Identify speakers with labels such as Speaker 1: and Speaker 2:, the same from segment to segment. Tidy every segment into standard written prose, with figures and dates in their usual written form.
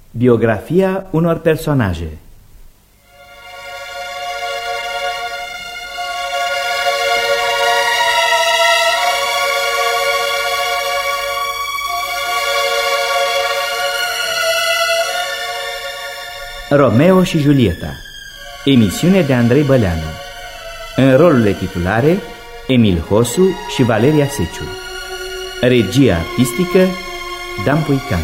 Speaker 1: Biografia unor personaje. Romeo și Julieta. Emisiune de Andrei Băleanu. În rolurile titulare Emil Hosu și Valeria Seciu. Regia artistică Dan Puican.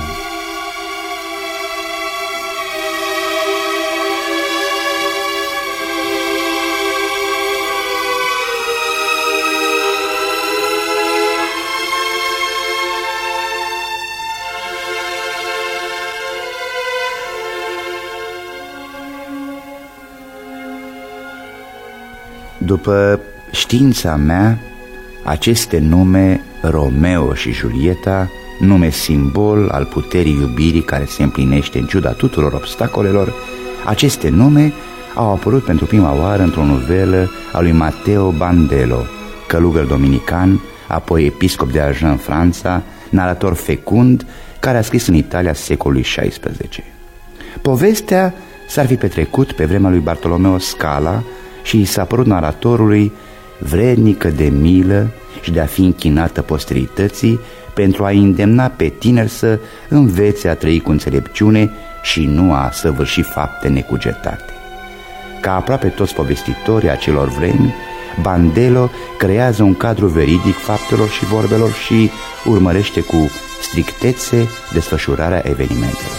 Speaker 2: După știința mea, aceste nume, Romeo și Julieta, nume simbol al puterii iubirii care se împlinește în ciuda tuturor obstacolelor, aceste nume au apărut pentru prima oară într-o novelă a lui Matteo Bandello, călugăr dominican, apoi episcop de Agen în Franța, narator fecund, care a scris în Italia secolului XVI. Povestea s-ar fi petrecut pe vremea lui Bartolomeo Scala și i s-a părut naratorului vrednică de milă și de a fi închinată posterității pentru a îndemna pe tineri să învețe a trăi cu înțelepciune și nu a săvârși fapte necugetate. Ca aproape toți povestitorii acelor vremi, Bandello creează un cadru veridic faptelor și vorbelor și urmărește cu strictețe desfășurarea evenimentelor.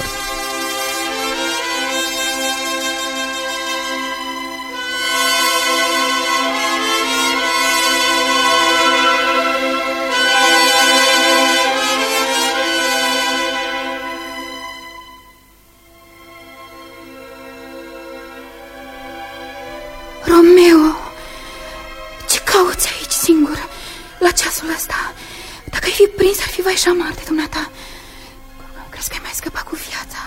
Speaker 3: Romeo, ce cauți aici singur, la ceasul ăsta? Dacă ai fi prins, ar fi vai șamar de dumneata. Crezi că ai mai scăpat cu viața?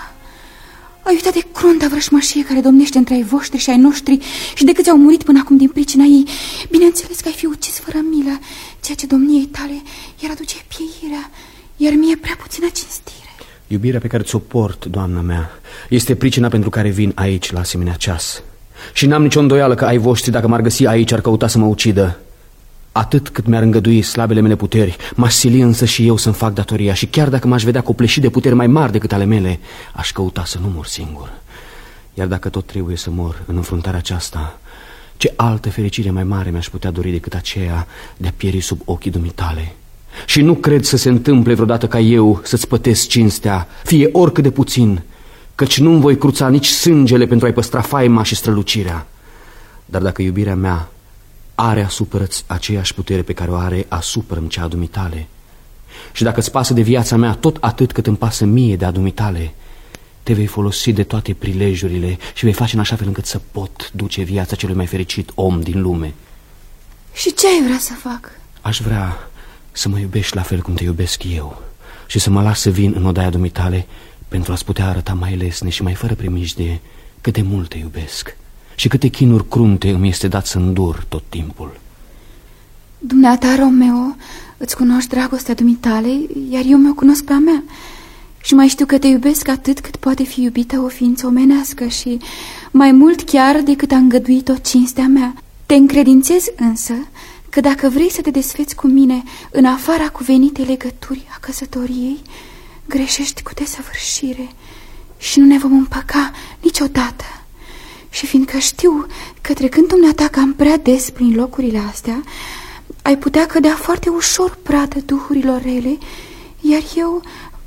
Speaker 3: Ai uitat de crunta vrășmășie care domnește între ai voștri și ai noștri și de câți au murit până acum din pricina ei. Bineînțeles că ai fi ucis fără milă, ceea ce domniei tale iar aduce pieirea, iar mie prea puțină cinstire.
Speaker 4: Iubirea pe care ți-o port, doamna mea, este pricina pentru care vin aici la asemenea ceas. Și n-am nicio îndoială că ai voștri, dacă m-ar găsi aici, ar căuta să mă ucidă. Atât cât mi-ar îngădui slabele mele puteri, m-aș sili însă și eu să-mi fac datoria. Și chiar dacă m-aș vedea copleșit de puteri mai mari decât ale mele, aș căuta să nu mor singur. Iar dacă tot trebuie să mor în înfruntarea aceasta, ce altă fericire mai mare mi-aș putea dori decât aceea de a pieri sub ochii dumitale? Și nu cred să se întâmple vreodată ca eu să-ți pătesc cinstea, fie oricât de puțin, căci nu-mi voi cruța nici sângele pentru a-i păstra faima și strălucirea. Dar dacă iubirea mea are asupra-ți aceeași putere pe care o are asupra-mi cea a dumitale, și dacă-ți pasă de viața mea tot atât cât îmi pasă mie de a dumitale, te vei folosi de toate prilejurile și vei face în așa fel încât să pot duce viața celui mai fericit om din lume.
Speaker 3: Și ce ai vrea să fac?
Speaker 4: Aș vrea să mă iubești la fel cum te iubesc eu și să mă las să vin în odaia dumitale pentru a-ți putea arăta mai lesne și mai fără primijdie cât de mult te iubesc și câte chinuri crunte îmi este dat să îndur tot timpul.
Speaker 3: Dumneata, Romeo, îți cunoști dragostea dumitale, iar eu mi-o cunosc pe a mea. Și mai știu că te iubesc atât cât poate fi iubită o ființă omenească și mai mult chiar decât a îngăduit-o cinstea mea. Te încredințez însă că dacă vrei să te desfeți cu mine în afara cuvenitei legături a căsătoriei, greșești cu desăvârșire și nu ne vom împăca niciodată. Și fiindcă știu că trecând dumneata cam prea des prin locurile astea, ai putea cădea foarte ușor pradă duhurilor rele, iar eu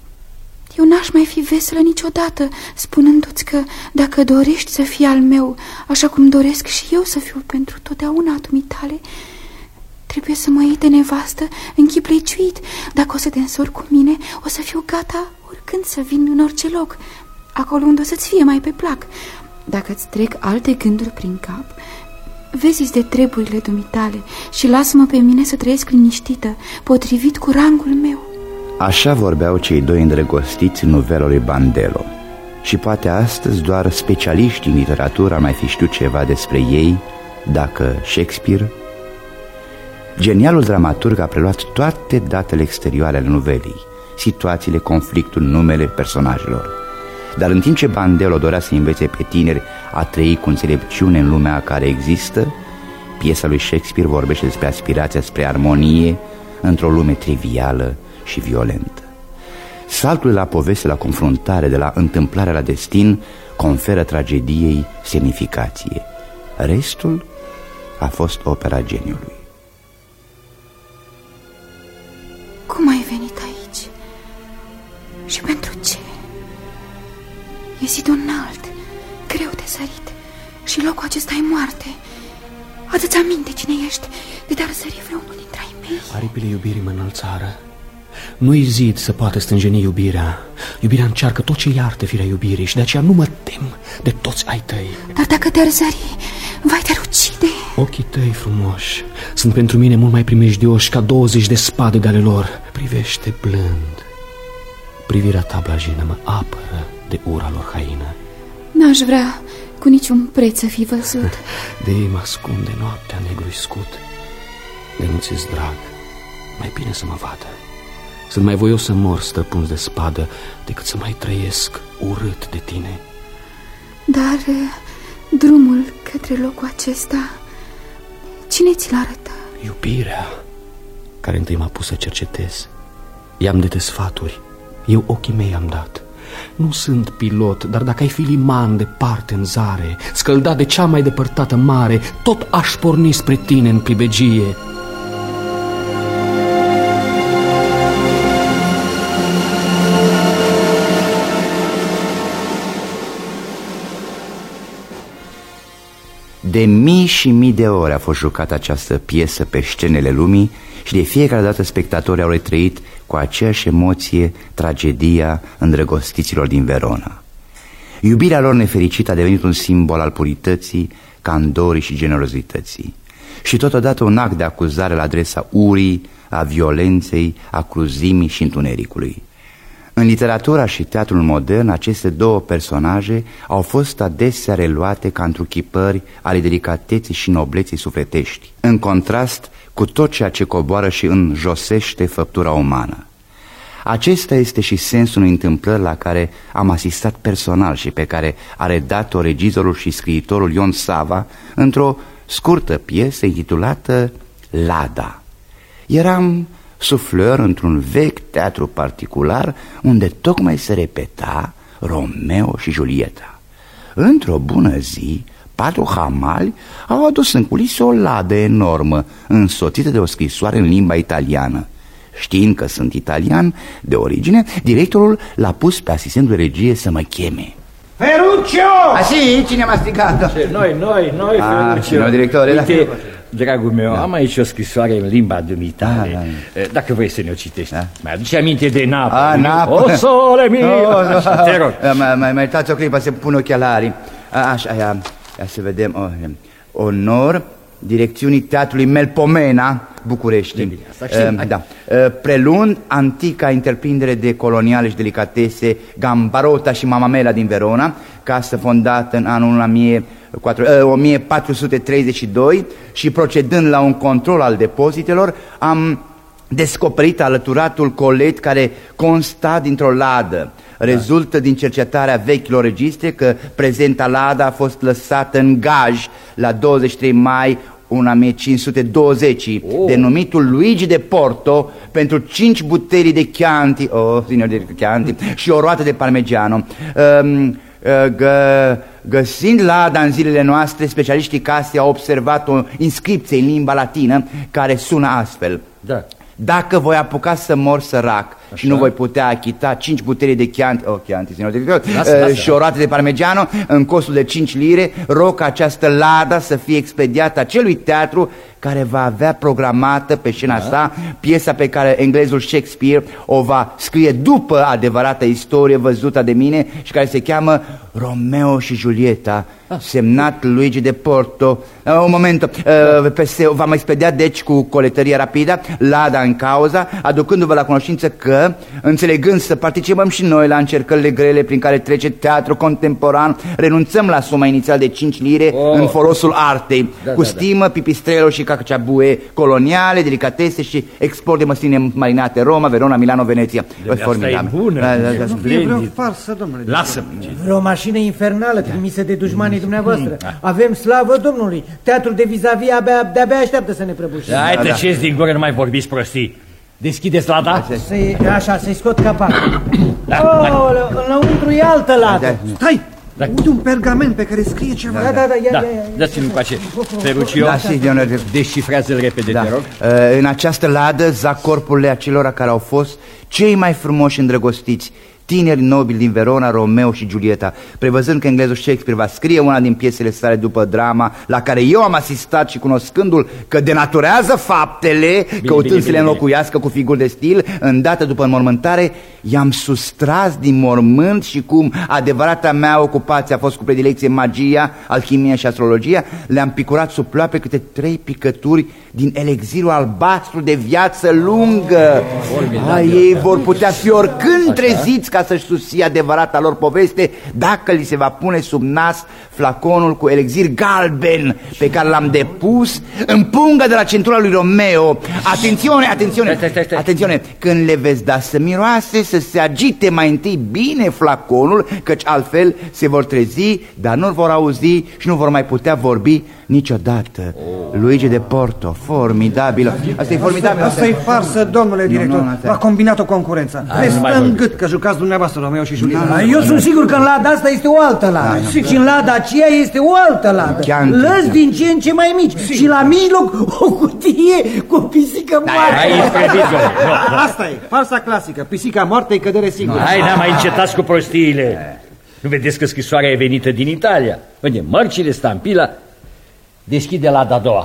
Speaker 3: n-aș mai fi veselă niciodată, spunându-ți că dacă dorești să fii al meu, așa cum doresc și eu să fiu pentru totdeauna a dumitale, trebuie să mă iei de nevastă în chip legiuit. Dacă o să te însori cu mine, o să fiu gata oricând să vin în orice loc, acolo unde o să-ți fie mai pe plac. Dacă îți trec alte gânduri prin cap, vezi-ți de treburile dumitale și lasă-mă pe mine să trăiesc liniștită, potrivit cu rangul meu.
Speaker 2: Așa vorbeau cei doi îndrăgostiți în novela lui Bandello. Și poate astăzi doar specialiștii în literatură ar mai fi știut ceva despre ei, dacă Shakespeare. Genialul dramaturg a preluat toate datele exterioare ale novelei, situațiile, conflictul, numele personajelor. Dar în timp ce Bandello dorea să învețe pe tineri a trăi cu înțelepciune în lumea care există, piesa lui Shakespeare vorbește despre aspirația spre armonie într-o lume trivială și violentă. Saltul la poveste, la confruntare, de la întâmplare la destin, conferă tragediei semnificație. Restul a fost opera geniului.
Speaker 3: Cum ai venit aici? Și pentru ce? E zidul înalt, greu de sărit, și locul acesta e moarte. Adu-ți aminte cine ești, de te-ar sări vreunul dintre ai mei. Aripile
Speaker 4: iubirii mă înălțară. Nu-i zid să poată stânjeni iubirea. Iubirea încearcă tot ce iartă firea iubirii, și de aceea nu mă tem de toți ai tăi.
Speaker 3: Dar dacă te-ar sări, vai, te-ar ucide.
Speaker 4: Ochii tăi frumoși sunt pentru mine mult mai primejdioși ca 20 de spade de ale lor. Privește blând. Privirea ta blajină mă apără de ura lor haină.
Speaker 3: N-aș vrea cu niciun preț să fi văzut.
Speaker 4: De ei mă ascunde noaptea negru-i scut. De nu ți-s drag, mai bine să mă vadă. Sunt mai voios să mor stăpâns de spadă decât să mai trăiesc urât de tine.
Speaker 3: Dar drumul către locul acesta, cine ți-l arătă?
Speaker 4: Iubirea, care întâi m-a pus să cercetez. I-am date sfaturi, eu ochii mei am dat. Nu sunt pilot, dar dacă ai fi liman departe în zare, scăldat de cea mai depărtată mare, tot aș porni spre tine în pribegie.
Speaker 2: De mii și mii de ore a fost jucată această piesă pe scenele lumii și de fiecare dată spectatorii au retrăit cu aceeași emoție tragedia îndrăgostiților din Verona. Iubirea lor nefericită a devenit un simbol al purității, candorii și generozității și totodată un act de acuzare la adresa urii, a violenței, a cruzimii și întunericului. În literatura și teatrul modern, aceste două personaje au fost adesea reluate ca întruchipări ale delicateții și nobleții sufletești, în contrast cu tot ceea ce coboară și înjosește făptura umană. Acesta este și sensul unei întâmplări la care am asistat personal și pe care a redat-o regizorul și scriitorul Ion Sava într-o scurtă piesă intitulată Lada. Eram sufleur într-un vechi teatru particular unde tocmai se repeta Romeo și Julieta. Într-o bună zi, 4 hamali au adus în culisă o ladă enormă, însoțită de o scrisoare în limba italiană. Știind că sunt italian de origine, directorul l-a pus pe asistentul de regie să mă cheme.
Speaker 5: Ferruccio!
Speaker 2: Sì, cine m-a strigat?
Speaker 5: Noi, Ferruccio.
Speaker 2: Noi, directore.
Speaker 5: Uite, dragul meu, am aici o scrisoare în limba dumitale. Dacă vrei să ne o citești. Mi-aduce aminte de Napoli.
Speaker 2: Napoli.
Speaker 5: O sole mio! Te rog.
Speaker 2: Mai iertați o clipă, să pun ochelarii. Așa, ia să vedem. Onor direcțiunii Teatrului Melpomena, București. Da. Prelund antica întreprindere de coloniale și delicatese Gambarota și Mamamela din Verona, casă fondată în anul 1432 și procedând la un control al depozitelor, am descoperit alăturatul colet care consta dintr-o ladă. Rezultă din cercetarea vechilor registre că prezenta ladă a fost lăsată în gaj la 23 mai 1520 denumitul Luigi de Porto pentru 5 buteli de Chianti, și o roată de Parmigiano. Găsind lada în zilele noastre, specialiștii casei au observat o inscripție în limba latină care sună astfel. Dacă voi apuca să mor sărac și nu voi putea achita 5 buteli de Chianti, și o roată de Parmigiano în costul de 5 lire, rog ca această lada să fie expediată acelui teatru care va avea programată pe scena sa piesa pe care englezul Shakespeare o va scrie după adevărata istorie văzută de mine și care se cheamă Romeo și Julieta, semnat Luigi de Porto. Un moment, va mai expedia deci cu coletărie rapidă lada în cauza, aducându-vă la cunoștință că Însă, înțelegând să participăm și noi la încercările grele prin care trece teatru contemporan, renunțăm la suma inițial de 5 lire în folosul artei, cu stimă, pipistrello și cacciabue coloniale, delicatese și export de măsline marinate Roma, Verona, Milano, Veneția.
Speaker 5: Asta e bună.
Speaker 6: E vreo farsă, domnule.
Speaker 5: Lasă.
Speaker 6: Vreo mașină infernală trimisă de dușmanii dumneavoastră. Avem slavă Domnului. Teatrul de vis-a-vis de-abia așteaptă să ne prăbușim.
Speaker 5: Hai, tăceți din gură, nu mai vorbiți prostii. Deschideți lada.
Speaker 6: Așa, să-i scot capacul. Înăuntru e altă ladă.
Speaker 7: Stai! Uite un pergament pe care scrie ceva.
Speaker 6: Da.
Speaker 5: Dați-mi încoace. Ferruccio, descifrează-l repede, te rog.
Speaker 2: În această ladă zac corpurile acelora care au fost cei mai frumoși îndrăgostiți, tineri nobili din Verona, Romeo și Giulietta, prevăzând că englezul Shakespeare va scrie una din piesele sale după drama la care eu am asistat și cunoscându-l că denaturează faptele, căutând să le înlocuiască cu figuri de stil, îndată după înmormântare, i-am sustras din mormânt și cum adevărata mea ocupație a fost cu predilecție magia, alchimia și astrologia, le-am picurat sub ploape câte 3 picături din elixirul albastru de viață lungă. Ei vor putea fi oricând treziți ca să-și susții adevărata lor poveste dacă li se va pune sub nas flaconul cu elixir galben pe care l-am depus în punga de la centura lui Romeo. Atențione, când le veți da să miroase, să se agite mai întâi bine flaconul, căci altfel se vor trezi, dar nu vor auzi și nu vor mai putea vorbi niciodată. Luigi de Porto, formidabilă. Asta e formidabil.
Speaker 7: Asta e farsă, domnule director. A combinat-o concurența. Restă în gât că jucați dumneavoastră Romeo și Giulietta.
Speaker 6: Eu sunt sigur că în lada asta este o altă ladă. Și în lada aceea este o altă ladă. Lăzi din ce în ce mai mici. Și la mijloc o cutie cu o pisică moartă.
Speaker 7: Asta e, farsa clasică. Pisica moartă e cădere sigură.
Speaker 5: Hai, mai încetați cu prostiile. Nu vedeți că scrisoarea e venită din Italia? Unde mărcile, stampila. Deschide lada a doua.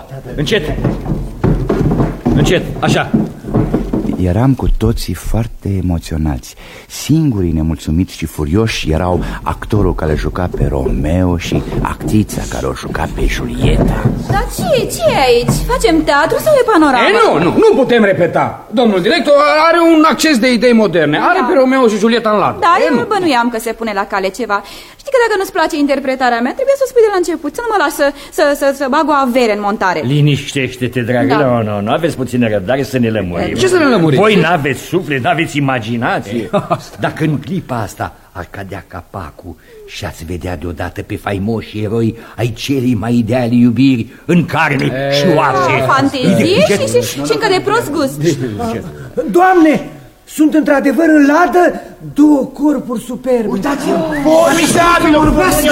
Speaker 5: Încet, așa.
Speaker 2: Eram cu toții foarte emoționați. Singurii nemulțumiți și furioși erau actorul care juca pe Romeo și actrița care o juca pe Giulietta.
Speaker 3: Dar ce e aici? Facem teatru sau e panorama?
Speaker 4: Nu putem repeta. Domnul director are un acces de idei moderne. Are pe Romeo și Giulietta în ladă.
Speaker 3: Da, eu bănuiam că se pune la cale ceva. Știi că dacă nu-ți place interpretarea mea, trebuie să o spui de la început, să nu mă lasă să bag o avere în montare.
Speaker 5: Liniștește-te, dragă. Nu aveți puțină răbdare să ne lămurim.
Speaker 4: Ce să ne lămurim?
Speaker 5: Voi n-aveți suflet, n-aveți imaginație. Dacă în clipa asta ar cădea capacul și ați vedea deodată pe faimoși eroi ai celei mai ideale iubiri în carne și oase.
Speaker 3: Fantezie și încă de prost gust.
Speaker 6: Doamne, sunt într-adevăr în ladă 2 corpuri superbe.
Speaker 2: Uitați-vă! Formidabil!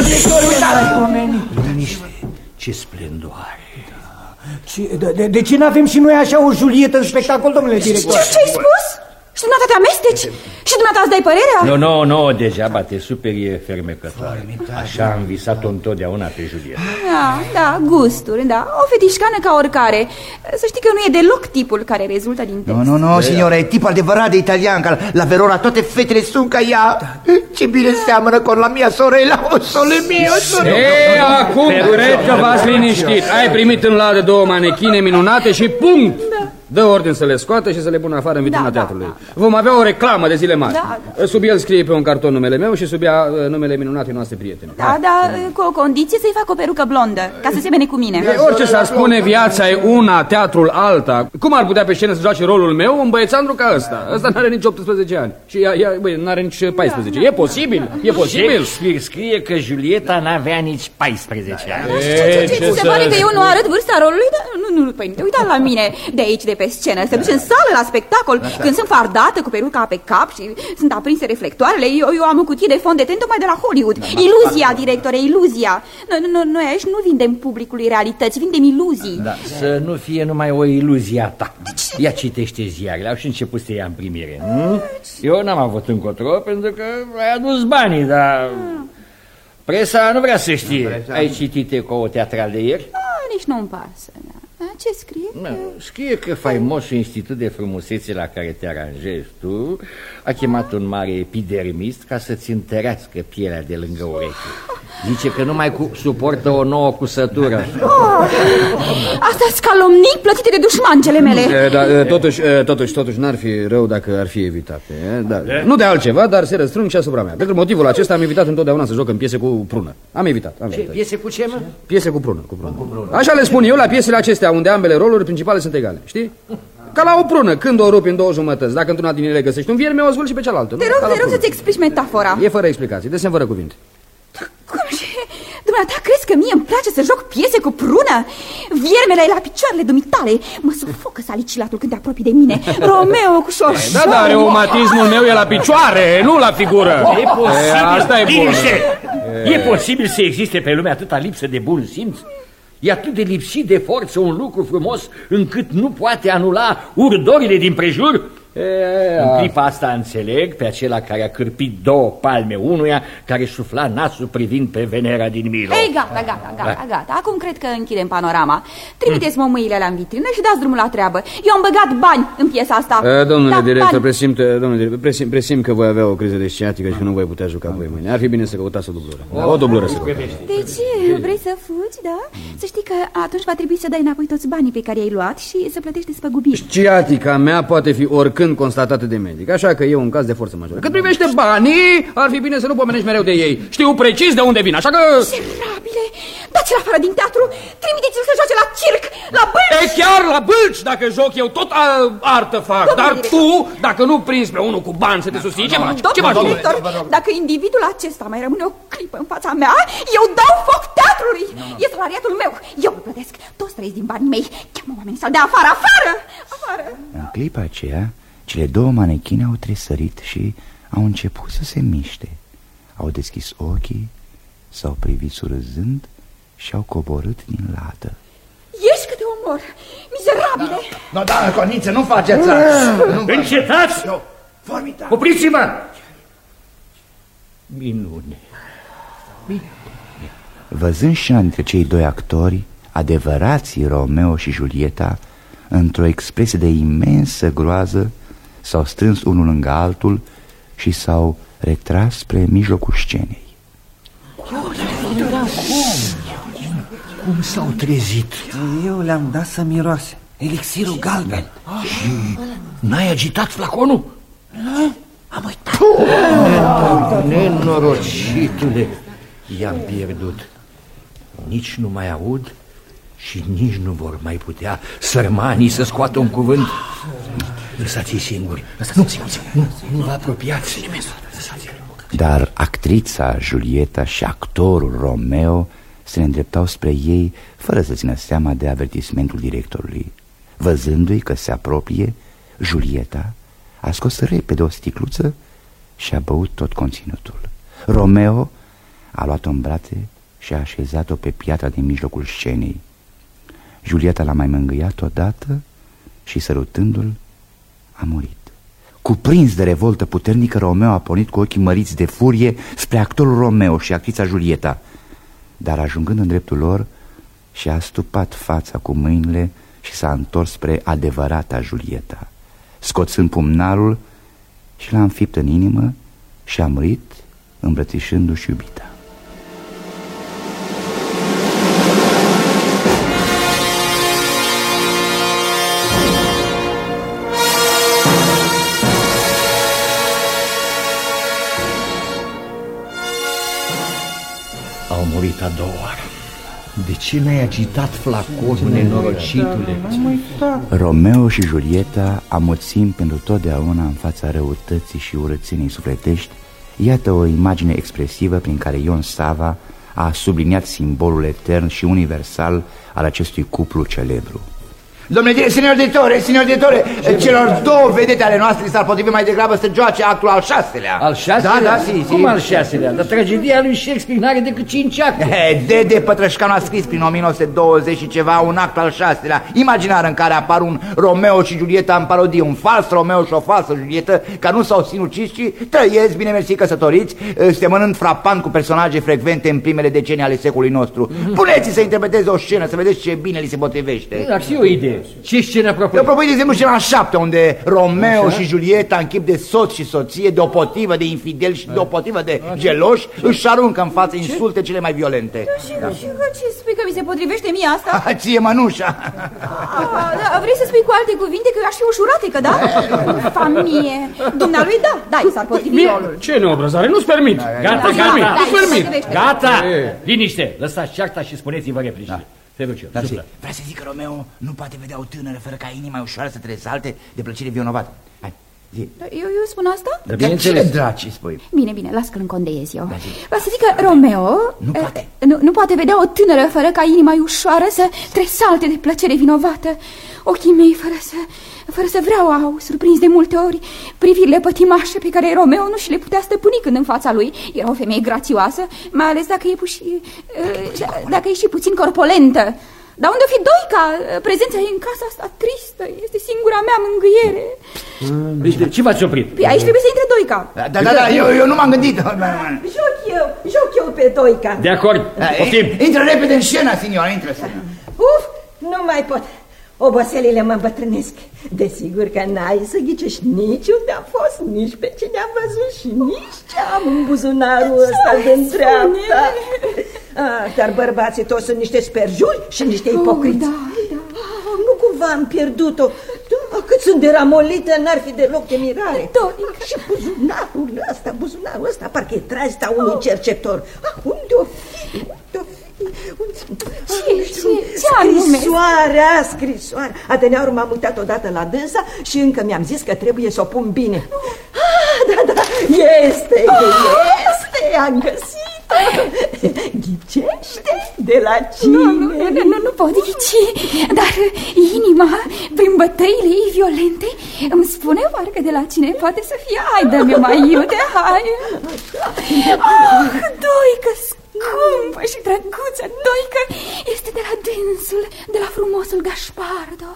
Speaker 5: Ce splendoare!
Speaker 6: De ce n-avem și noi așa o Giulietta în spectacol, domnule director?
Speaker 3: Ce-ai spus? Și dumneata te amesteci? Și dumneata îți dai părerea?
Speaker 5: Nu, degeaba te superie fermecătoare. Așa am visat-o întotdeauna pe Giulietta.
Speaker 3: Da, gusturi, da. O fetișcană ca oricare. Să știi că nu e deloc tipul care rezultă din text.
Speaker 2: Nu, signora, e tipul adevărat de italian, că la Verona toate fetele sunt ca ea. Ce bine seamănă con la mia sorella, o sole mio,
Speaker 4: acum cred că v-ați liniștit. Ai primit în ladă 2 manechine minunate și punct! Dă ordin să le scoată și să le pună afară în vitrina teatrului. Vom avea o reclamă de zile mari. Sub el scrie pe un carton numele meu și sub ea numele minunatei noastre prietene.
Speaker 3: Cu o condiție să-i fac o perucă blondă, ca să semene cu mine.
Speaker 4: Orice s-ar spune, viața e una, teatrul alta. Cum ar putea pe scenă să joace rolul meu un băiețandru ca ăsta? Ăsta n-are nici 18 ani și ea n-are nici 14. E posibil?
Speaker 5: Shakespeare scrie că Giulietta n-avea nici 14 ani.
Speaker 3: Se pare că eu nu arăt vârsta rolului? Nu, păi uita la mine de aici, de pe scenă, se duce în sală la spectacol, când sunt fardată cu peruca pe cap și sunt aprinse reflectoarele, eu am o cutie de fond de ten tocmai de la Hollywood. Iluzia, directore, iluzia. Noi aici nu vindem publicului realități, vindem iluzii.
Speaker 5: Să nu fie numai o iluzie a ta. Ea citește ziarele, au și început să ia în primire. Eu n-am avut încotro pentru că ai adus banii, dar presa nu vrea să știe. Ai citit Ecou teatral de ieri?
Speaker 3: Nici nu-mi pasă. Ce scrie?
Speaker 5: Scrie că faimosul institut de frumusețe la care te aranjezi tu a chemat un mare epidermist ca să-ți întărească pielea de lângă ureche. Zice că numai suportă o nouă cusătură.
Speaker 3: Asta-s calomnii plătite de dușmancele mele.
Speaker 4: Totuși n-ar fi rău dacă ar fi evitate. Da. Nu de altceva, dar se răstrâng și asupra mea. Pentru motivul acesta am evitat întotdeauna să joc în piese cu prună. Am evitat.
Speaker 5: Ce, piese cu ce, mă?
Speaker 4: Piese cu prună. Așa le spun eu la piesele acestea, unde ambele roluri principale sunt egale, știi? Ca la o prună, când o rupi în două jumătăți. Dacă într-una din ele găsești un vierme, o zvârli și pe cealaltă.
Speaker 3: Te rog să-ți explici metafora.
Speaker 4: E fără explicații, desem fără cuvinte.
Speaker 3: Cum și... Dumneata, crezi că mie îmi place să joc piese cu prună? Viermele la picioarele dumitale mă sufocă salicilatul când te apropii de mine. Romeo cu șoșor.
Speaker 4: Da, dar reumatismul meu e la picioare, nu la figură.
Speaker 5: E posibil, asta e e posibil să existe pe lume atâta lipsă de bun simț? E atât de lipsit de forță un lucru frumos încât nu poate anula urdorile din prejur? În clipa asta înțeleg pe acela care a cârpit două palme unuia care sufla nasul privind pe Venera din Milo.
Speaker 3: Ei, gata. Acum cred că închidem panorama. Trimiteți mămâile alea în vitrină și dați drumul la treabă. Eu am băgat bani în piesa asta.
Speaker 4: Domnule director, presimt că voi avea o criză de sciatică și că nu voi putea juca voi mâine. Ar fi bine să căutați o dublură. O dublură să căutați.
Speaker 3: De ce? Vrei să fugi, da? Să știi că atunci va trebui să dai înapoi toți banii pe care i-ai luat și să plătești despăgubiri.
Speaker 4: Sciatica mea poate fi oricând constatată de medic, așa că e un caz de forță majoră. Cât privește banii, ar fi bine să nu pomenești mereu de ei. Știu precis de unde vin, așa că...
Speaker 3: Miserabile! Dați-l afară din teatru, trimiteți-l să joace la circ, la bâlci!
Speaker 4: E chiar la bâlci, dacă joc eu, tot artă fac. Dar tu, dacă nu prinzi pe unul cu bani să te susții, ce faci?
Speaker 3: Domnule director, dacă individul acesta mai rămâne o clipă în fața mea, eu dau foc teatrului! E salariatul meu, eu îl plătesc, toți trăiesc din banii mei. Cheamă oamenii să-l dea afară, afară!
Speaker 2: În clipa aceea, cele două manechine au tresărit și au început să se miște. Au deschis ochii, s-au privit surâzând și au coborât din ladă.
Speaker 3: Ești că te omor, mizerabile!
Speaker 2: Da, Coniță, nu faceți
Speaker 5: Încetați! Opriți-mă! Minune.
Speaker 2: Văzând scena dintre cei doi actori, adevărații Romeo și Julieta, într-o expresie de imensă groază, s-au strâns unul lângă altul și s-au retras spre mijlocul scenei.
Speaker 5: Cum s-au trezit?
Speaker 6: Eu le-am dat să miroase elixirul galben.
Speaker 5: Și n-ai agitat flaconul?
Speaker 6: Am uitat.
Speaker 5: Nenorocitule, i-am pierdut. Nici nu mai aud și nici nu vor mai putea sărmanii să scoată un cuvânt. Lăsați-i singuri. Nu vă apropiați.
Speaker 2: Dar actrița Julieta și actorul Romeo se îndreptau spre ei fără să țină seama de avertismentul directorului. Văzându-i că se apropie, Julieta a scos repede o sticluță și a băut tot conținutul. Romeo a luat-o în brațe și a așezat-o pe piatra din mijlocul scenei. Julieta l-a mai mângâiat odată și, sărutându-l, a murit. Cuprins de revoltă puternică, Romeo a pornit cu ochii măriți de furie spre actorul Romeo și actrița Julieta, dar ajungând în dreptul lor, și-a astupat fața cu mâinile și s-a întors spre adevărata Julieta, scoțând pumnalul și l-a înfipt în inimă și a murit îmbrățișându-și iubita.
Speaker 5: Au murit a doua oară. De ce n-ai agitat flaconul, nenorocitule?
Speaker 2: Romeo și Julieta, amuțim pentru totdeauna în fața răutății și urățenii sufletești, iată o imagine expresivă prin care Ion Sava a subliniat simbolul etern și universal al acestui cuplu celebru.
Speaker 8: Domnule, signor ditore, celor două vedete ale noastre s-ar potrivi mai degrabă să joace actul al șaselea.
Speaker 5: Al șaselea?
Speaker 8: Da, si.
Speaker 5: Cum al șaselea? Dar tragedia lui Shakespeare n-are decât 5 acte.
Speaker 8: Dede Pătrășcanu a scris prin 1920 și ceva un act al șaselea imaginar în care apar un Romeo și Julieta în parodie, un fals Romeo și o falsă Julietă, care nu s-au sinucis, ci trăiesc, bine mersi, căsătoriți, semănând frapant cu personaje frecvente în primele decenii ale secolului nostru. Puneți-i să interpreteze o scenă, să vedeți ce bine li se potrivește.
Speaker 5: Ar fi o idee. haide, ce scenă propui?
Speaker 8: Eu propui, de exemplu, scena 7, unde Romeo și Julieta, în chip de soț și soție, deopotrivă de infideli și deopotrivă de geloși, își aruncă în față insulte cele mai violente.
Speaker 3: Și ce spui, că mi se potrivește mie asta?
Speaker 8: Ție mănușa.
Speaker 3: Da, vrei să spui cu alte cuvinte că eu aș fi o șuratică, da? Familie. Dumnealui, da, i s-ar potrivi rolul.
Speaker 4: Ce neobrăzare? Nu-ți permit.
Speaker 5: Gata.
Speaker 4: Nu-ți permit.
Speaker 5: Gata! Liniște! Lăsați cearta și spuneți-vă replicile. Feruccio,
Speaker 8: Vrea să zic că Romeo nu poate vedea o tânără fără ca inima ușoară să tresalte de plăcere vinovată. Hai, zi.
Speaker 3: Eu spun asta?
Speaker 8: De ce draci spui?
Speaker 3: Bine, las că-l încondeiez eu. Vreau să zic că Romeo nu poate vedea o tânără fără ca inima ușoară să tresalte de plăcere vinovată. Ochii mei, fără să vreau, au surprins de multe ori privirile pătimașe pe care Romeo nu și le putea stăpâni când în fața lui. Era o femeie grațioasă, mai ales dacă e și puțin corpolentă. Dar unde-o fi Doica? Prezența ei în casa asta tristă. Este singura mea mângâiere.
Speaker 5: Deci, ce v-ați oprit?
Speaker 3: Păi aici trebuie să intre Doica.
Speaker 8: Da, eu nu m-am gândit.
Speaker 9: Joc eu pe Doica.
Speaker 5: De acord, poftim.
Speaker 8: Intră repede în scena, signora, intră.
Speaker 9: Nu mai pot. Oboselile mă îmbătrânesc. Desigur că n-ai să ghicești nici unde am fost, nici pe cine am văzut și nici ce am în buzunarul ăsta de-n dreapta. Dar bărbații toți sunt niște sperjuri și niște ipocriți. Nu cumva am pierdut-o. Cât sunt de ramolită, n-ar fi deloc de mirare. Și buzunarul ăsta, parcă e trazita unui cercetor. Unde-o fi? Scrisoarea. Adeneauri m-am uitat odată la dânsa și încă mi-am zis că trebuie să o pun bine. Da, este, am găsit-o. Ghicește de la cine?
Speaker 3: Nu pot ghici, dar inima, prin bătăile ei violente, îmi spune parcă de la cine poate să fie. Hai, dă-mi mai iute, hai. Doică scumpă și drăguță, Doică este de la dânsul, de la frumosul Gașpardo.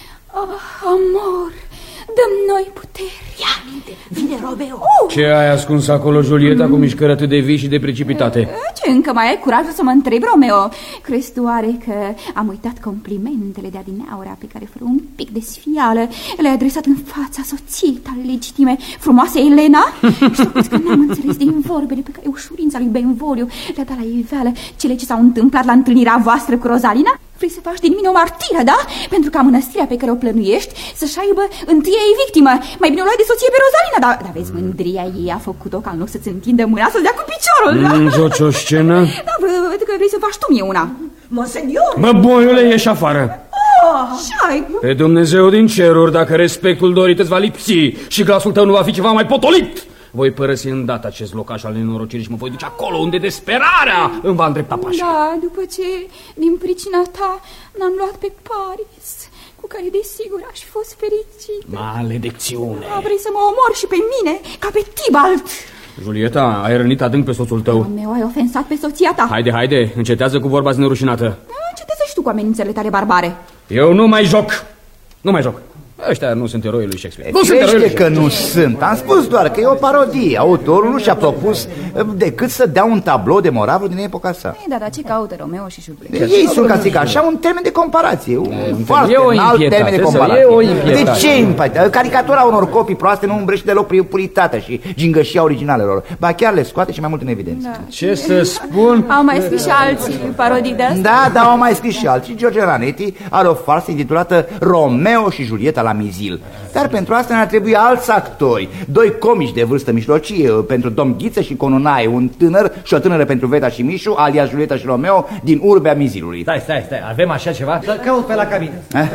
Speaker 3: Amor, dăm noi puteri.
Speaker 9: Ia minte, vine Romeo.
Speaker 4: Ce ai ascuns acolo, Julieta, cu mișcări atât de vii și de precipitate?
Speaker 3: Ce, încă mai ai curajul să mă întrebi, Romeo? Crezi tu oare că am uitat complimentele de adineaura pe care, fără un pic de sfială, le-ai adresat în fața soției tale legitime, frumoase Elena? Știți că n-am înțeles din vorbele pe care ușurința lui Benvoliu le-a dat la iveală cele ce s-au întâmplat la întâlnirea voastră cu Rozalina? Vrei să faci din mine o martiră, da? Pentru ca mănăstirea pe care o plănuiești să-și aibă întâia ei victimă. Mai bine o luai de soție pe Rozalina, dar vezi, mândria ei a făcut-o ca nu să-ți întindă mâna să-ți dea cu piciorul, da?
Speaker 4: Joci o scenă?
Speaker 3: Da, văd că vrei să faci tu mie una.
Speaker 9: Monsenior!
Speaker 4: Bă, boiule, ieși afară!
Speaker 3: Ce-ai?
Speaker 4: Pe Dumnezeu din ceruri, dacă respectul dorit îți va lipsi și glasul tău nu va fi ceva mai potolit, voi părăsi îndată acest locaș al nenorocirii și mă voi duce acolo unde desperarea îmi va îndrepta pașii.
Speaker 3: Da, după ce, din pricina ta, n-am luat pe Paris, cu care desigur aș fi fost fericit.
Speaker 4: Maledicțiune!
Speaker 3: Vrei să mă omori și pe mine, ca pe Tibalt.
Speaker 4: Julieta, ai rănit adânc pe soțul tău.
Speaker 3: Meu, ai ofensat pe soția ta.
Speaker 4: Haide, încetează cu vorba nerușinată.
Speaker 3: Încetează și tu cu amenințările tale barbare.
Speaker 4: Eu nu mai joc. Ăștia nu sunt eroii lui Shakespeare.
Speaker 8: Nu crește că nu sunt. Am spus doar că e o parodie. Autorul nu și-a propus decât să dea un tablou de Moravru din epoca sa.
Speaker 3: Dar ce caută Romeo și Julieta?
Speaker 8: Ei sunt, ca zic așa, un termen de comparație. Un foarte înalt termen de comparație. De ce? Caricatura unor copii proaste nu îmbrește deloc puritatea și gingășia originalelor. Ba chiar le scoate și mai mult în evidență.
Speaker 4: Ce să spun?
Speaker 3: Au mai scris și alții parodii de asta?
Speaker 8: Da, au mai scris și alții. George Ranetti are o farsă intitulată Romeo și Julieta la Mizil. Dar pentru asta ne-ar trebui alți actori. Doi comici de vârstă mijlocie pentru Domn Ghiță și Conunaie, un tânăr și o tânără pentru Veta și Mișu, alias Julieta și Romeo, din urbea Mizilului.
Speaker 5: Stai, avem așa ceva?
Speaker 7: Să caut pe la cabină.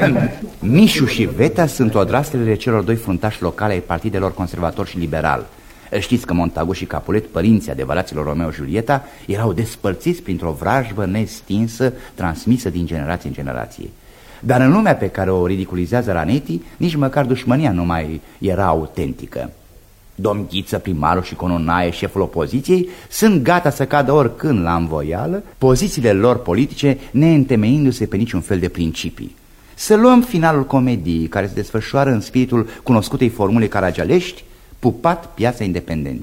Speaker 2: Mișu și Veta sunt odraslele celor doi fruntași locale ai partidelor conservator și liberal. Știți că Montagu și Capulet, părinții adevăraților Romeo și Julieta, erau despărțiți printr-o vrajbă nestinsă, transmisă din generație în generație. Dar în lumea pe care o ridiculizează Ranetti, nici măcar dușmânia nu mai era autentică. Domn Ghiță, primarul și Conunaie, șeful opoziției, sunt gata să cadă oricând la învoială pozițiile lor politice, neîntemeindu-se pe niciun fel de principii. Să luăm finalul comediei, care se desfășoară în spiritul cunoscutei formule caragialești, Pupat, Piața Independenței.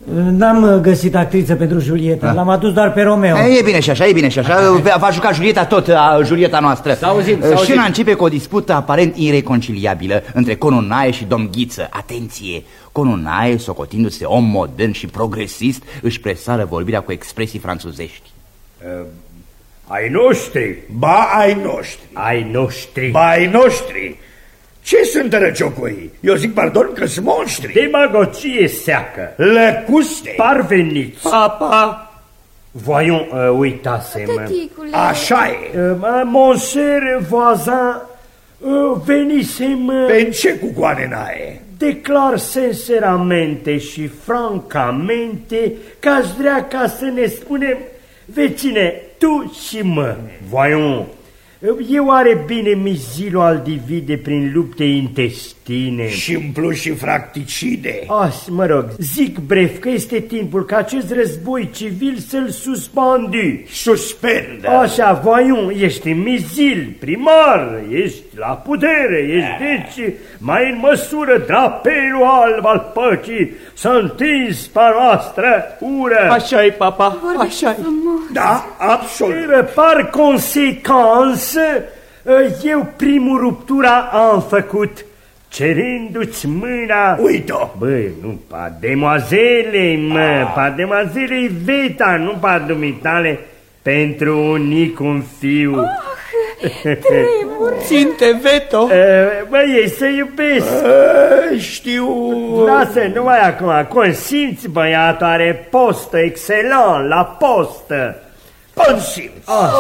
Speaker 6: N-am găsit actriță pentru Julieta, l-am adus doar pe Romeo.
Speaker 8: E bine și așa, e bine și așa. Va juca Julieta tot, Julieta noastră. Și ăla începe cu o dispută aparent ireconciliabilă între conul Nae și domn Ghiță. Atenție! Conul Nae, socotindu-se om modern și progresist, își presară vorbirea cu expresii franțuzești.
Speaker 10: Ai noștri?
Speaker 11: Ba, ai noștri.
Speaker 10: Ai noștri?
Speaker 11: Ba, ai noștri. Ce sunt răciocoi? Eu zic, pardon, că sunt monștri.
Speaker 10: Demagogie seacă.
Speaker 11: Lăcuste.
Speaker 10: Parveniți.
Speaker 11: Papa.
Speaker 10: Voyons, uitasem.
Speaker 3: Tăticule.
Speaker 11: Așa e.
Speaker 10: Mon cher voisin, venisem...
Speaker 11: Pe ce cu Coane Nae?
Speaker 10: Declar sinceramente și francamente că aș vrea ca să ne spunem, vecine, tu și mă. Voyons. E oare bine mizilul al divide prin lupte intestine?
Speaker 11: Și în plus și fracticide.
Speaker 10: Mă rog, zic bref că este timpul ca acest război civil să-l suspendi.
Speaker 11: Suspendă.
Speaker 10: Așa, voyons, ești mizil, primar, ești la putere, ești deci mai în măsură drapelul alb al păcii să întinzi pe noastră ură.
Speaker 5: Așa-i, papa, așa-i.
Speaker 11: Da, absolut.
Speaker 10: Par consecans, eu primul ruptura am făcut cerindu-ți mâna.
Speaker 11: Uite-o.
Speaker 10: Băi, nu pa demoazele, pademoazele Veta, nu pa dumitale, pentru un fiu.
Speaker 3: Tremur.
Speaker 5: Ținte, Veto.
Speaker 10: Băi, să iubesc.
Speaker 11: Știu.
Speaker 10: Lasă, numai acum, consimți, băiatul are postă, excelent, la postă.
Speaker 11: Consimți.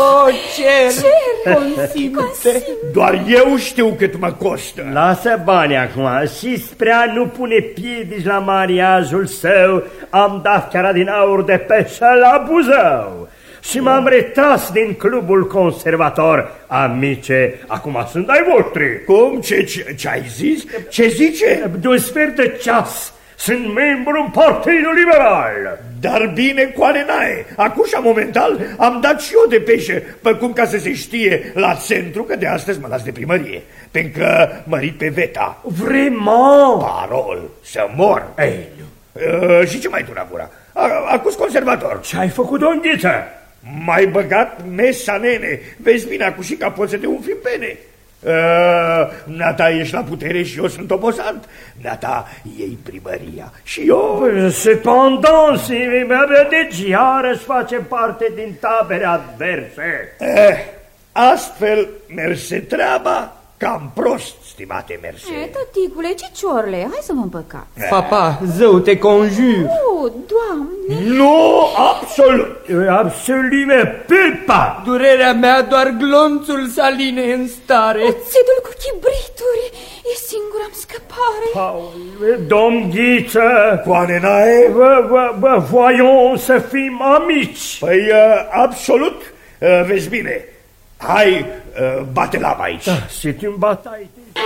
Speaker 5: Ce consimte.
Speaker 11: Doar eu știu cât mă costă.
Speaker 10: Lasă bani acum, și sprea nu pune piedici la mariajul său, am dat chiar din aur de peșă la Buzău. Și m-am retras din clubul conservator. Amice, acum sunt ai voștri.
Speaker 11: Cum? Ce ai zis? Ce zice?
Speaker 10: De un sfert de ceas sunt membru în Partidul Liberal.
Speaker 11: Dar bine, Coane Nae, acușa momental am dat și eu de peșe, pe cum ca să se știe la centru că de astăzi mă las de primărie, pentru că mărit pe Veta.
Speaker 10: Vraiment?
Speaker 11: Parol, să mor.
Speaker 10: Ei,
Speaker 11: și ce mai tuna gura? Acuz conservator.
Speaker 10: Ce ai făcut, domn Ghiță?
Speaker 11: M-ai băgat mesa, nene. Vezi bine, acușica, poți să te umfli în pene. Nata, ești la putere și eu sunt opozant. Nata, iei primăria și eu...
Speaker 10: Cependant, deci iarăși face parte din tabere adverse.
Speaker 11: Astfel merse treaba cam prost, stimate merse.
Speaker 3: Tăticule, ciciorle, hai să mă împăcați.
Speaker 5: Papa, zău, te conjur.
Speaker 3: Doamne.
Speaker 11: Nu, absolut.
Speaker 10: Absolument pepa.
Speaker 5: Durerea mea doar glonțul saline în stare.
Speaker 3: Oțetul cu chibrituri e singura-mi scăpare.
Speaker 10: Domn Ghiță,
Speaker 11: Coane Nae,
Speaker 10: voions să fim amici.
Speaker 11: Păi, absolut, vezi bine. Hai, bate lava aici.
Speaker 10: Da, c'est une bataille.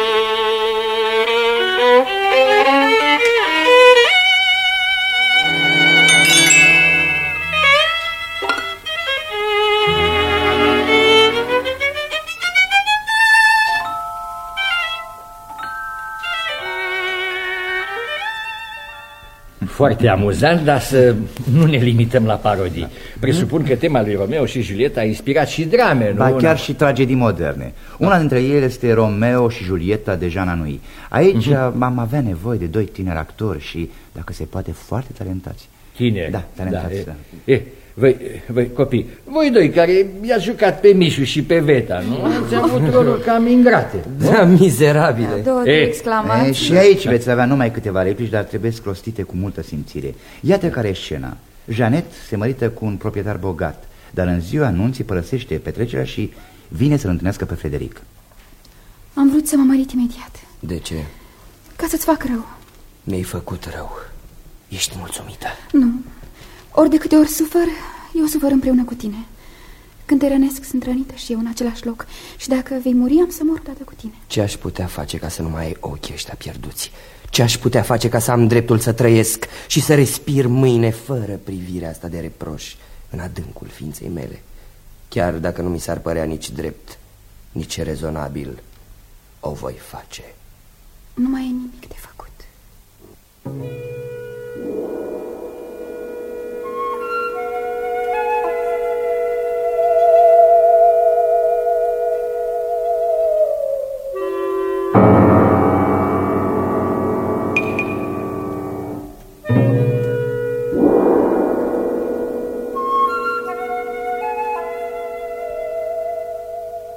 Speaker 5: Foarte amuzant, dar să nu ne limităm la parodii. Presupun că tema lui Romeo și Julieta a inspirat și drame, nu?
Speaker 2: Ba chiar și tragedii moderne. Una dintre ele este Romeo și Julieta de Jean Anouilh. Aici am avea nevoie de doi tineri actori și, dacă se poate, foarte talentați.
Speaker 5: Tineri?
Speaker 2: Da, talentați, da.
Speaker 5: Voi copii, voi doi care i-ați jucat pe Mișu și pe Veta, nu? Ați avut roluri cam ingrate.
Speaker 12: Da, mizerabile.
Speaker 3: Două exclamații.
Speaker 2: Și aici veți avea numai câteva replici, dar trebuie scrostite cu multă simțire. Iată care e scena. Jeanette se mărită cu un proprietar bogat, dar în ziua anunții părăsește petrecerea și vine să-l întâlnească pe Frederic.
Speaker 3: Am vrut să mă mărit imediat.
Speaker 12: De ce?
Speaker 3: Ca să-ți fac rău.
Speaker 12: Mi-ai făcut rău. Ești mulțumită?
Speaker 3: Nu. Ori de câte ori sufăr, eu sufăr împreună cu tine. Când te rănesc, sunt rănită și eu în același loc. Și dacă vei muri, am să mor odată cu tine.
Speaker 12: Ce aș putea face ca să nu mai ai ochii ăștia pierduți? Ce aș putea face ca să am dreptul să trăiesc și să respir mâine fără privirea asta de reproș în adâncul ființei mele? Chiar dacă nu mi s-ar părea nici drept, nici rezonabil, o voi face.
Speaker 3: Nu mai e nimic de făcut.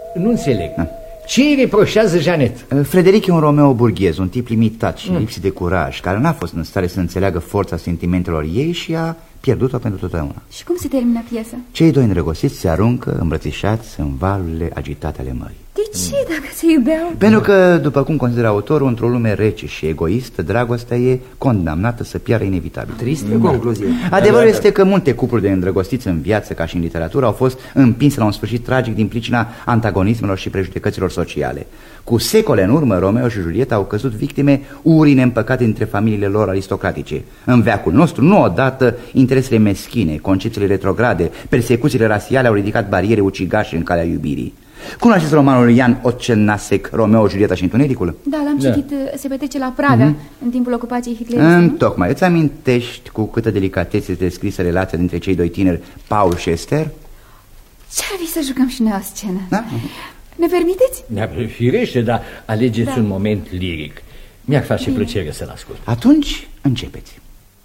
Speaker 5: Nu înțeleg. Ce îi reproșează Janet?
Speaker 2: Frederic e un Romeo burghez, un tip limitat și lipsit de curaj, care n-a fost în stare să înțeleagă forța sentimentelor ei și a pierdut-o pentru totdeauna.
Speaker 3: Și cum se termină piesa?
Speaker 2: Cei doi îndrăgostiți se aruncă îmbrățișați în valurile agitate ale mării.
Speaker 3: De ce, dacă se iubeau?
Speaker 2: Pentru că, după cum consideră autorul, într-o lume rece și egoistă, dragostea e condamnată să piară inevitabil.
Speaker 12: Tristă concluzie.
Speaker 2: Adevărul este că multe cupluri de îndrăgostiți în viață, ca și în literatură, au fost împinse la un sfârșit tragic din pricina antagonismelor și prejudecăților sociale. Cu secole în urmă, Romeo și Julieta au căzut victime urii neîmpăcate dintre familiile lor aristocratice. În veacul nostru, nu odată, interesele meschine, concepțiile retrograde, persecuțiile rasiale au ridicat bariere ucigașe în calea iubirii. Cunoașteți romanul lui Jan Otcenasek, Romeo, Julieta și Întunericul?
Speaker 3: Da, l-am citit, se petrece la Praga, în timpul ocupației hitleriste.
Speaker 2: Tocmai, îți amintești cu câtă delicatețe descrisă relația dintre cei doi tineri, Paul și Esther?
Speaker 3: Ce-ar fi să jucăm și noi o scenă? Da? Ne permiteți?
Speaker 5: Da, firește, dar alegeți un moment liric. Mi-ar face plăcere să-l ascult.
Speaker 2: Atunci, începeți.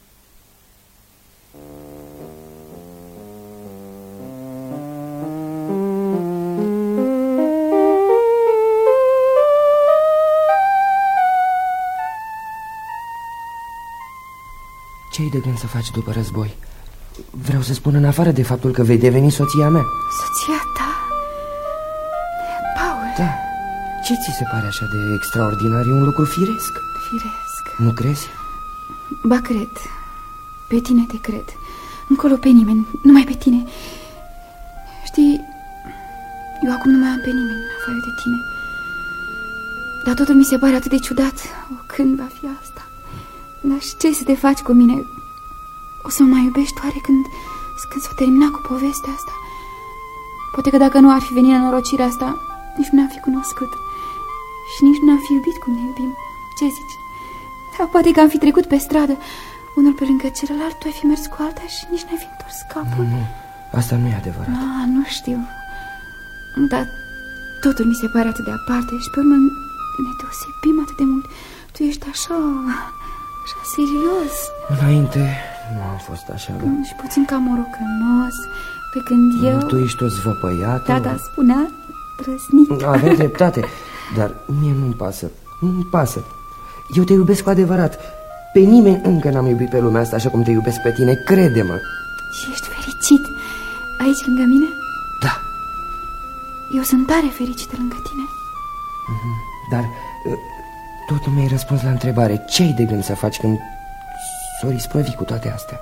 Speaker 12: Ce-ai de gând să faci după război? Vreau să spun în afară de faptul că vei deveni soția mea.
Speaker 3: Soția ta? Paul?
Speaker 12: Da. Ce ți se pare așa de extraordinar? E un lucru firesc.
Speaker 3: Firesc.
Speaker 12: Nu crezi?
Speaker 3: Ba, cred. Pe tine te cred. Încolo pe nimeni, numai pe tine. Știi, eu acum nu mai am pe nimeni în afară de tine. Dar totul mi se pare atât de ciudat. Când va fi asta? Dar și ce să te faci cu mine? O să mă mai iubești oare când s-o termina cu povestea asta? Poate că dacă nu ar fi venit nenorocirea asta, nici nu ne-am fi cunoscut. Și nici nu ne-am fi iubit cum ne iubim. Ce zici? Sau poate că am fi trecut pe stradă, unul pe lângă celălalt, tu ai fi mers cu alta și nici n-ai fi întors capul.
Speaker 12: Nu, asta nu e adevărat.
Speaker 3: Nu știu. Dar totul mi se pare atât de aparte și pe urmă ne deosebim atât de mult. Tu ești așa serios.
Speaker 12: Înainte nu am fost așa.
Speaker 3: Și puțin cam morocănos. Pe când eu...
Speaker 12: Tu ești o zvăpăiată.
Speaker 3: Da, spunea trăsnic.
Speaker 12: Avem dreptate. Dar mie nu-mi pasă. Nu-mi pasă. Eu te iubesc cu adevărat. Pe nimeni încă n-am iubit pe lumea asta așa cum te iubesc pe tine, crede-mă.
Speaker 3: Și ești fericit aici lângă mine?
Speaker 12: Da.
Speaker 3: Eu sunt tare fericită lângă tine.
Speaker 12: Dar tot nu mi-ai răspuns la întrebare. Ce-ai de gând să faci când s-o risprăvi cu toate astea?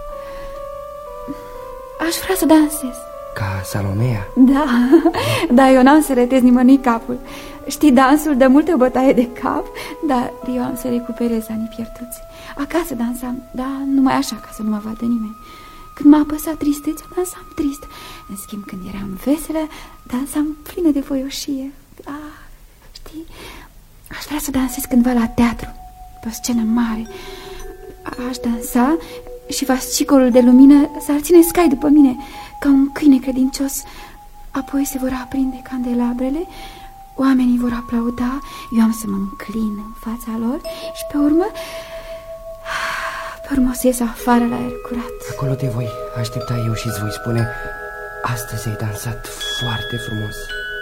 Speaker 3: Aș vrea să dansez.
Speaker 12: Ca Salomea?
Speaker 3: Da, eu n-am să retez nimănui capul. Știi, dansul dă multe bătaie de cap, dar eu am să recuperez anii pierduți. Acasă dansam, dar numai așa, ca să nu mă vadă nimeni. Când m-a apăsat tristețea, dansam trist. În schimb, când eram veselă, dansam plină de voioșie. Știi, aș vrea să dansez cândva la teatru, pe o scenă mare. Aș dansa și fascicolul de lumină s-ar ține scai după mine, ca un câine credincios. Apoi se vor aprinde candelabrele, oamenii vor aplauda, eu am să mă înclin în fața lor și pe urmă o să ies afară la aer curat.
Speaker 12: Acolo te voi aștepta eu și îți voi spune: astăzi ai dansat foarte frumos.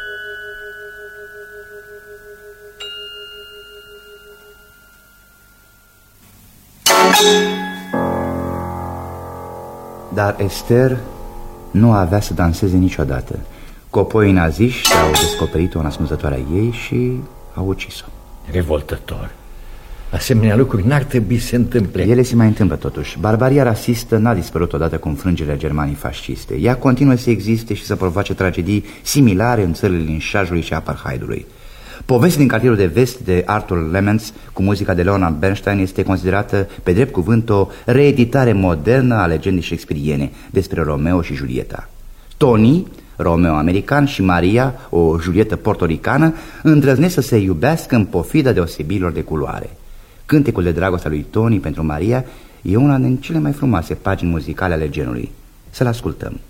Speaker 2: Dar Esther nu avea să danseze niciodată. Copoii naziști au descoperit-o în ascunzătoarea ei și au ucis-o.
Speaker 5: Revoltător. Asemenea lucruri n-ar trebui să se întâmple.
Speaker 2: Ele se mai întâmplă totuși. Barbaria rasistă n-a dispărut odată cu înfrângerea Germaniei fasciste. Ea continuă să existe și să provoace tragedii similare în țările linșajului și apartheidului. Povestea din cartierul de vest de Arthur Lemens cu muzica de Leonard Bernstein este considerată pe drept cuvânt o reeditare modernă a legendei shakespeariene despre Romeo și Julieta. Tony, Romeo american, și Maria, o Julietă portoricană, îndrăznesc să se iubească în pofida deosebirilor de culoare. Cântecul de dragoste al lui Tony pentru Maria e una din cele mai frumoase pagini muzicale ale genului. Să-l ascultăm.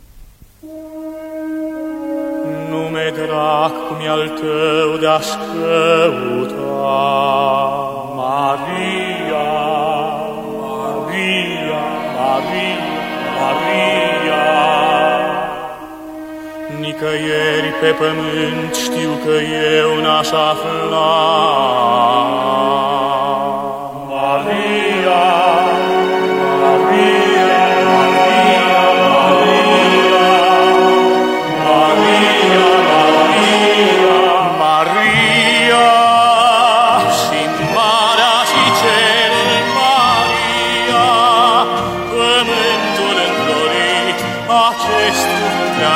Speaker 13: Nume drag cum e al tău de-aș căuta, Maria, Maria, Maria, Maria. Nic nicăieri pe pământ știu că eu n-aș afla. Maria, Maria, Maria, Maria, Maria, Maria, și marea și cerul Maria, pământul înflorit, acest cuvânt le-a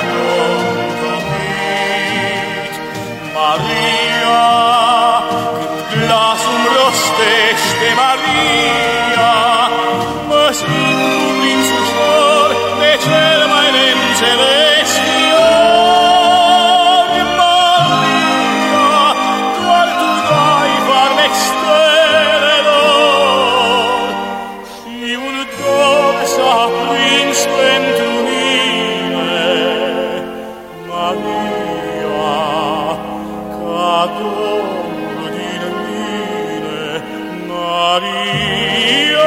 Speaker 13: convopit. Maria, când glasul-mi rostește Maria, mă simt cuprins ușor de cel mai neînțeles fior. Maria, doar tu dai farmec stelelor și un dor s-a prins pentru mine. Maria, ca Domnul din mine, Maria.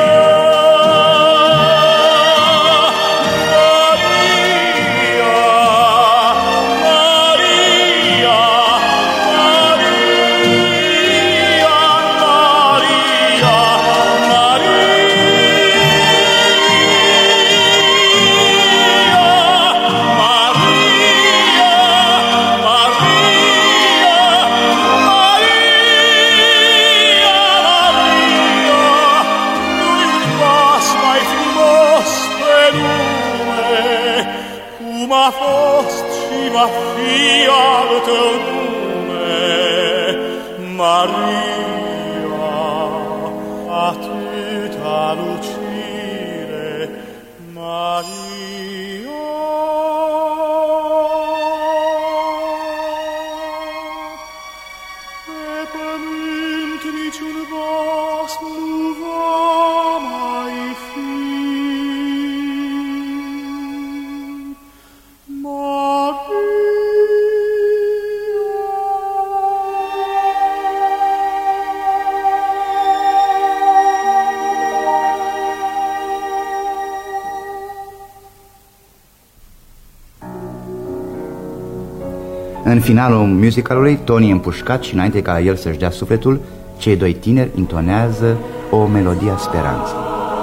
Speaker 13: A fost și va fi al tău nume, Maria, atâta lucire, Maria. Pe pământ niciun vas nu va mai fi.
Speaker 2: În finalul musicalului, Tony împușcat și înainte ca el să-și dea sufletul, cei doi tineri intonează o melodie a speranței.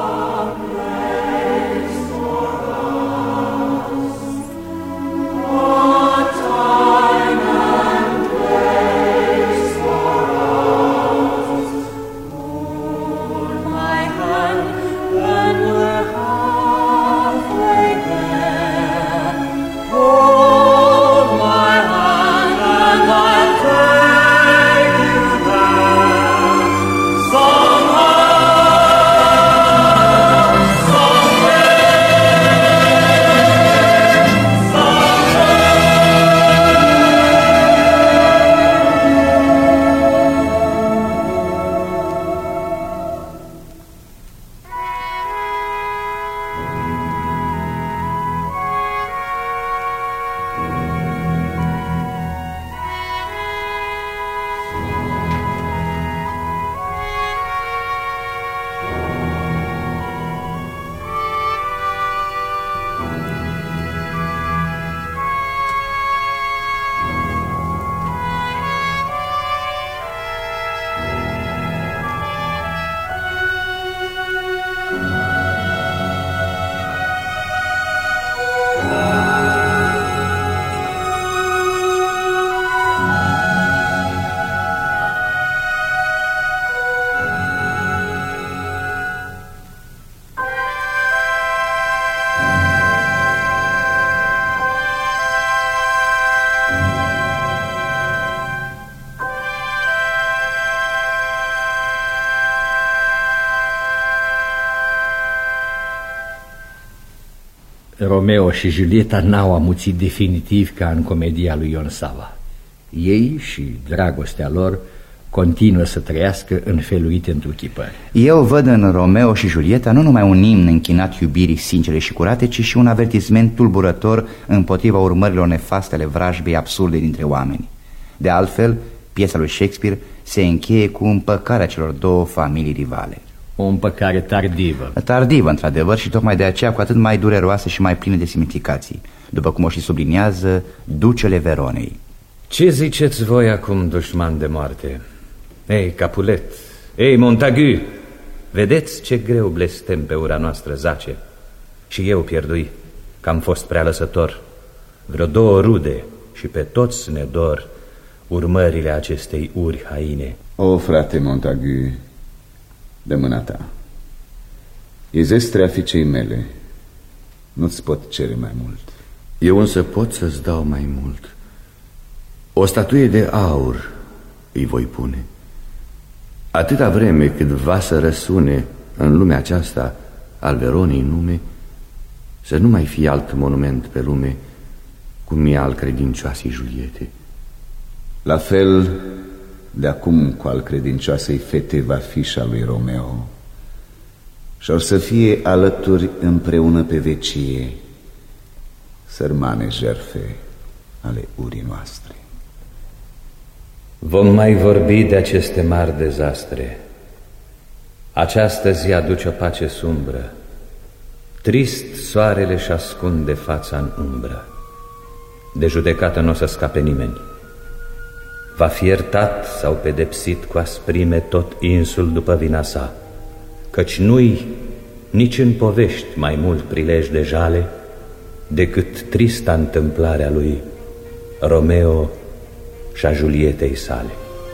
Speaker 5: Romeo și Julieta n-au amuțit definitiv ca în comedia lui Ion Sava. Ei și dragostea lor continuă să trăiască înfeluite întruchipări.
Speaker 2: Eu văd în Romeo și Julieta nu numai un imn închinat iubirii sincere și curate, ci și un avertisment tulburător împotriva urmărilor nefaste ale vrajbei absurde dintre oameni. De altfel, piesa lui Shakespeare se încheie cu împăcarea celor două familii rivale.
Speaker 5: O împăcare tardivă.
Speaker 2: Tardivă, într-adevăr, și tocmai de aceea cu atât mai dureroasă și mai plină de semnificații. după cum o și subliniază Ducele Veronei.
Speaker 5: Ce ziceți voi acum, dușman de moarte? Ei, Capulet, ei, Montagu, vedeți ce greu blestem pe ura noastră zace? Și eu pierdui, că am fost prea lăsător. Vreo 2 rude și pe toți ne dor urmările acestei uri haine.
Speaker 14: O, frate Montagu, de mâna ta. E zestrea fiicei mele. Nu-ți pot cere mai mult.
Speaker 15: Eu însă pot să-ți dau mai mult. O statuie de aur îi voi pune. Atâta vreme cât va să răsune în lumea aceasta al Veronei nume, să nu mai fie alt monument pe lume cum e al credincioasei Juliete.
Speaker 14: La fel, de acum cu al credincioasei fete va fi și a lui Romeo. Și or să fie alături împreună pe vecie, sărmane jerfe ale urii noastre.
Speaker 5: Vom mai vorbi de aceste mari dezastre. Această zi aduce o pace sumbră. Trist soarele și ascunde fața în umbră. De judecată nu o să scape nimeni. Va fi iertat sau pedepsit cu asprime tot insul după vina sa, căci nu-i nici în povești mai mult prilej de jale decât trista întâmplarea lui Romeo și a Julietei sale.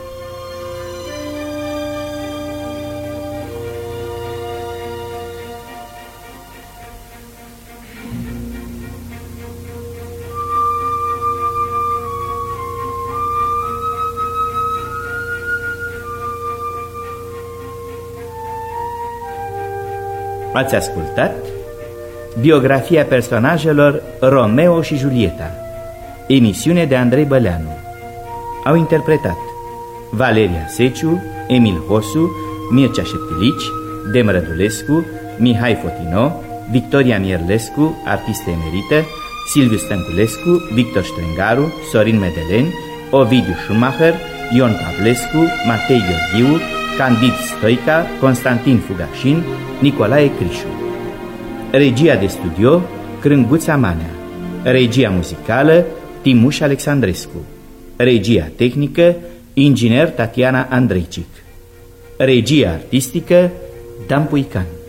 Speaker 1: Ați ascultat biografia personajelor Romeo și Julieta, emisiune de Andrei Băleanu. Au interpretat Valeria Seciu, Emil Hosu, Mircea Șeptilici, Dem Rădulescu, Mihai Fotino, Victoria Mierlescu, artistă emerită, Silviu Stănculescu, Victor Strengaru, Sorin Medelen, Ovidiu Schumacher, Ion Pavlescu, Matei Gheorghiu, Candid Stoica, Constantin Fugașin, Nicolae Crișu. Regia de studio Crânguța Manea. Regia muzicală Timuș Alexandrescu. Regia tehnică inginer Tatiana Andreicic. Regia artistică Dan Puican.